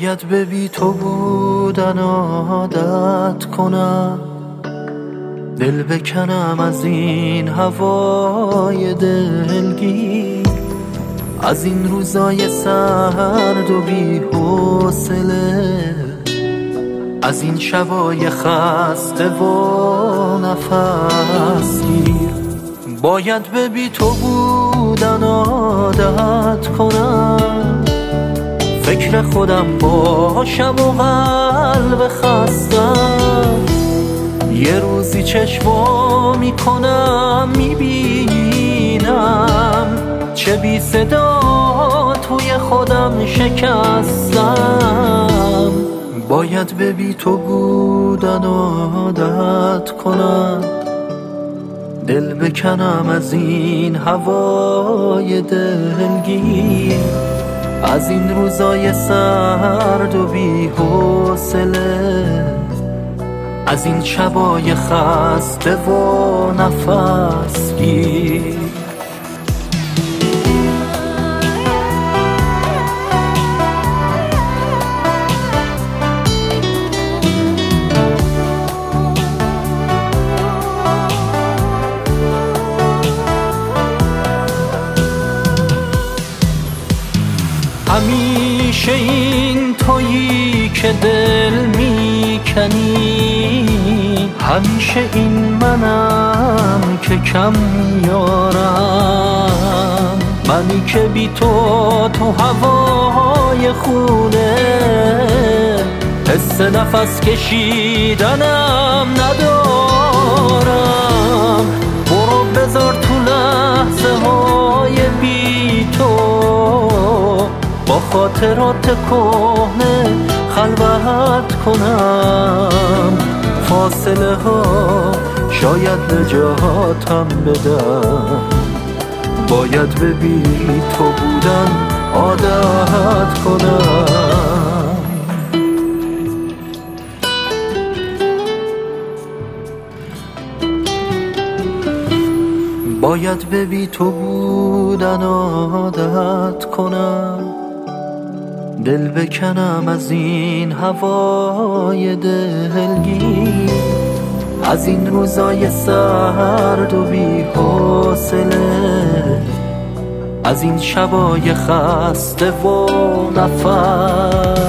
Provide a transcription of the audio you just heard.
باید به بی تو بودن عادت کنم، دل بکنم از این هوای دلگیر، از این روزای سرد و بی حوصله، از این شبای خسته و نفس گیر. باید به بی تو بودن عادت کنم، فکر خودم باشم و قلب خستم، یه روزی چشمو میکنم میبینم چه بی صدا توی خودم شکستم. باید به بی تو بودن عادت کنم، دل بکنم از این هوای دلگیر، از این روزای سرد و بی حوصله، از این شبای خسته و نفس گیر. همیشه این تویی که دل میکنی، همیشه این منم که کم میارم، منی که بی تو هوای خونه، حس نفس کشیدنم ندارم. برو بذار تو لحظه های بی تو با خاطرات کهنه خلوت کنم، فاصله ها شاید نجاتم بدن. باید به بی تو بودن عادت کنم. باید به بی تو بودن عادت کنم، دل بکنم از این هوای دلگیر، از این روزای سرد و بی حوصله، از این شبای خسته و نفس